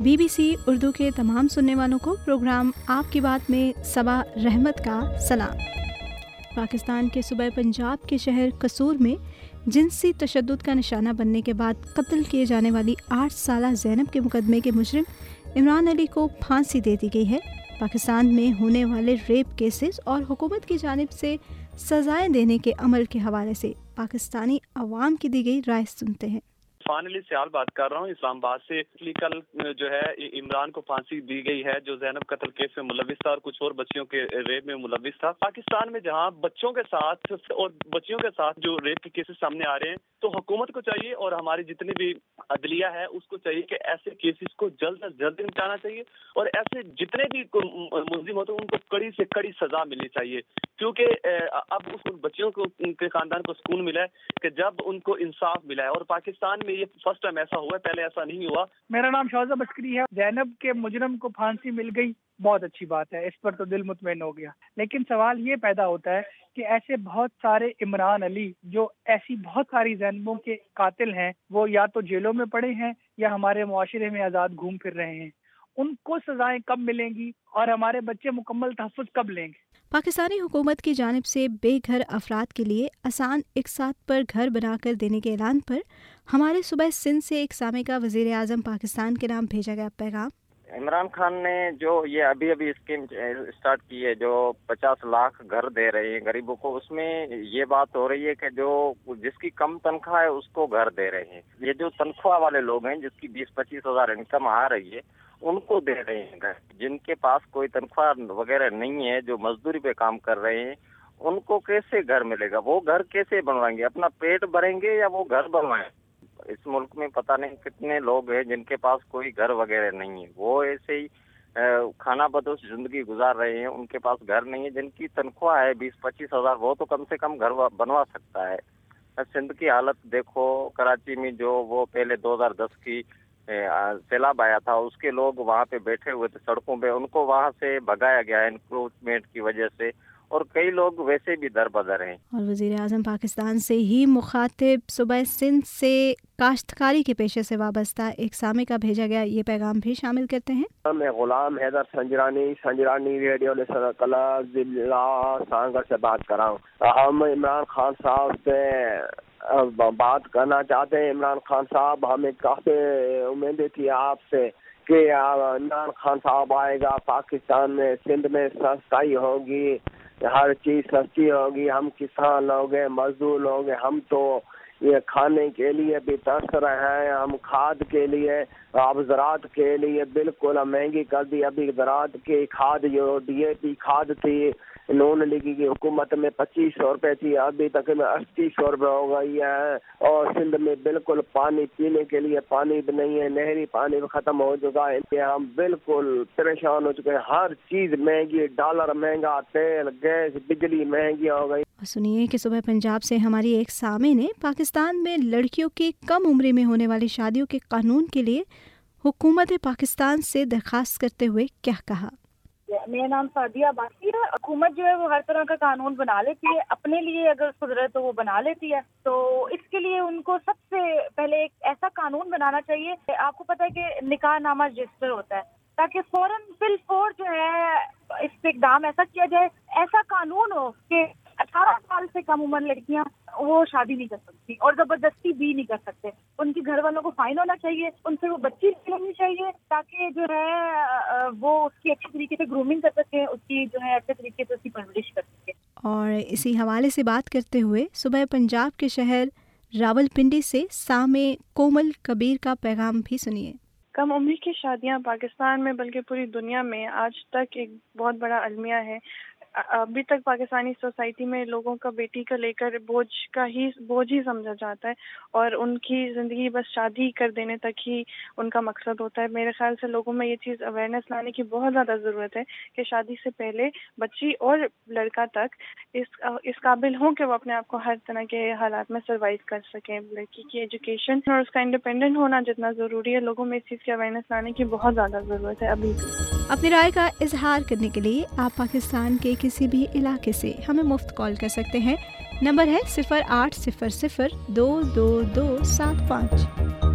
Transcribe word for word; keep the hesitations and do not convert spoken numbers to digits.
Be B C Urdu کے تمام سننے والوں کو پروگرام آپ کی بات میں صبا رحمت کا سلام۔ پاکستان کے صوبہ پنجاب کے شہر قصور میں جنسی تشدد کا نشانہ بننے کے بعد قتل کیے جانے والی آٹھ سالہ زینب کے مقدمے کے مجرم عمران علی کو پھانسی دے دی گئی ہے۔ پاکستان میں ہونے والے ریپ کیسز اور حکومت کی جانب سے سزائیں دینے کے عمل کے حوالے سے پاکستانی عوام کی دی گئی رائے سنتے ہیں۔ عرفان علی سیال بات کر رہا ہوں اسلام آباد سے۔ کل جو ہے عمران کو پھانسی دی گئی ہے جو زینب قتل کیس میں ملوث تھا اور کچھ اور بچیوں کے ریپ میں ملوث تھا۔ پاکستان میں جہاں بچوں کے ساتھ اور بچیوں کے ساتھ جو ریپ کے کیسز سامنے آ رہے ہیں تو حکومت کو چاہیے اور ہماری جتنی بھی عدلیہ ہے اس کو چاہیے کہ ایسے کیسز کو جلد از جلد نپٹانا چاہیے اور ایسے جتنے بھی ملزم ہوتے ہیں ان کو کڑی سے کڑی سزا ملنی چاہیے، کیونکہ اب اس بچیوں کو ان کے خاندان کو سکون ملا ہے کہ جب ان کو انصاف ملا ہے، اور پاکستان میں یہ فرسٹ ٹائم ایسا ہوا ہے، پہلے ایسا نہیں ہوا۔ میرا نام شوزہ بشکری ہے۔ زینب کے مجرم کو پھانسی مل گئی، بہت اچھی بات ہے، اس پر تو دل مطمئن ہو گیا، لیکن سوال یہ پیدا ہوتا ہے کہ ایسے بہت سارے عمران علی جو ایسی بہت ساری زینبوں کے قاتل ہیں وہ یا تو جیلوں میں پڑے ہیں یا ہمارے معاشرے میں آزاد گھوم پھر رہے ہیں، ان کو سزائیں کب ملیں گی اور ہمارے بچے مکمل تحفظ کب لیں گے؟ پاکستانی حکومت کی جانب سے بے گھر افراد کے لیے آسان اقساط پر گھر بنا کر دینے کے اعلان پر ہمارے صوبہ سندھ سے ایک سامع کا وزیر اعظم پاکستان کے نام بھیجا گیا پیغام۔ عمران خان نے جو یہ ابھی ابھی اسکیم اسٹارٹ کی ہے جو پچاس لاکھ گھر دے رہے ہیں غریبوں کو، اس میں یہ بات ہو رہی ہے کہ جو جس کی کم تنخواہ ہے اس کو گھر دے رہے ہیں۔ یہ جو تنخواہ والے لوگ ہیں جس کی بیس پچیس ہزار انکم آ رہی ہے ان کو دے رہے ہیں گھر۔ جن کے پاس کوئی تنخواہ وغیرہ نہیں ہے، جو مزدوری پہ کام کر رہے ہیں، ان کو کیسے گھر ملے گا؟ وہ گھر کیسے بنوائیں گے؟ اپنا پیٹ بھریں گے یا وہ گھر بنوائیں؟ اس ملک میں پتہ نہیں کتنے لوگ ہیں جن کے پاس کوئی گھر وغیرہ نہیں ہے، وہ ایسے ہی کھانا بدوش زندگی گزار رہے ہیں، ان کے پاس گھر نہیں ہے۔ جن کی تنخواہ ہے بیس پچیس ہزار وہ تو کم سے کم گھر بنوا سکتا ہے۔ سندھ کی حالت دیکھو، کراچی میں جو وہ پہلے دو ہزار دس کی سیلاب آیا تھا اس کے لوگ وہاں پہ بیٹھے ہوئے تھے سڑکوں پہ، ان کو وہاں سے بھگایا گیا انکروچمنٹ کی وجہ سے، اور کئی لوگ ویسے بھی در بدر ہیں۔ اور وزیر اعظم پاکستان سے ہی مخاطب صوبہ سندھ سے کاشتکاری کے پیشے سے وابستہ ایک سامع کا بھیجا گیا یہ پیغام بھی شامل کرتے ہیں۔ میں غلام حیدر سنجرانی سنجرانی ریڈیو ضلع سانگر سے بات کر رہا ہوں۔ ہم عمران خان صاحب سے بات کرنا چاہتے ہیں۔ عمران خان صاحب، ہمیں کافی امیدیں تھی آپ سے کہ عمران خان صاحب آئے گا، پاکستان میں سندھ میں سستائی ہوگی، ہر چیز سستی ہوگی، ہم کسان لوگ ہیں، مزدور لوگ ہیں، ہم تو یہ کھانے کے لیے بھی ترس رہے ہیں، ہم کھاد کے لیے، اب زراعت کے لیے بالکل مہنگی کر دی۔ ابھی زراعت کی کھاد جو ڈی اے پی کھاد تھی نون لیگ کی حکومت میں پچیس سو روپے تھی، ابھی تک میں اسی سو روپے ہو گئی ہے، اور سندھ میں بالکل پانی پینے کے لیے پانی بھی نہیں ہے، نہری پانی بھی ختم ہو چکا ہے، ہم بالکل پریشان ہو چکے ہیں، ہر چیز مہنگی، ڈالر مہنگا، تیل گیس بجلی مہنگی ہو گئی۔ سنیے کہ صوبہ پنجاب سے ہماری ایک سامع نے پاکستان میں لڑکیوں کی کم عمری میں ہونے والی شادیوں کے قانون کے لیے حکومت پاکستان سے درخواست کرتے ہوئے کیا کہا۔ میرا نام سعدیہ عباسی ہے۔ حکومت جو ہے وہ ہر طرح کا قانون بنا لیتی ہے، اپنے لیے اگر قدرت تو وہ بنا لیتی ہے، تو اس کے لیے ان کو سب سے پہلے ایک ایسا قانون بنانا چاہیے۔ آپ کو پتہ ہے کہ نکاح نامہ رجسٹر ہوتا ہے، تاکہ فوراً فل فور جو ہے اس پہ اقدام ایسا کیا جائے، ایسا قانون ہو کہ اٹھارہ سال سے کم عمر لڑکیاں وہ شادی نہیں کر سکتی اور زبردستی بھی نہیں کر سکتے۔ ان کے گھر والوں کو فائن ہونا چاہیے، ان سے وہ بچی لینی چاہیے تاکہ جو ہے وہ اس کی اچھی طریقے سے گرومنگ کر سکیں، اس کی جو ہے اچھے طریقے سے اس کی پرورش کر سکیں۔ اور اسی حوالے سے بات کرتے ہوئے صوبہ پنجاب کے شہر راول پنڈی سے سامع کومل کبیر کا پیغام بھی سنیے۔ کم عمری کی شادیاں پاکستان میں بلکہ پوری دنیا میں آج تک ایک بہت بڑا المیہ ہے۔ ابھی تک پاکستانی سوسائٹی میں لوگوں کا بیٹی کا لے کر بوجھ کا ہی بوجھ ہی سمجھا جاتا ہے، اور ان کی زندگی بس شادی کر دینے تک ہی ان کا مقصد ہوتا ہے۔ میرے خیال سے لوگوں میں یہ چیز اویئرنیس لانے کی بہت زیادہ ضرورت ہے کہ شادی سے پہلے بچی اور لڑکا تک اس اس قابل ہوں کہ وہ اپنے آپ کو ہر طرح کے حالات میں سروائیو کر سکیں۔ لڑکی کی ایجوکیشن اور اس کا انڈیپینڈنٹ ہونا جتنا ضروری ہے، لوگوں میں اس چیز کی اویئرنیس لانے کی بہت زیادہ ضرورت ہے ابھی بھی۔ اپنی رائے کا اظہار کرنے کے لیے آپ پاکستان کے کسی بھی علاقے سے ہمیں مفت کال کر سکتے ہیں۔ نمبر ہے صفر آٹھ صفر صفر دو دو دو سات پانچ۔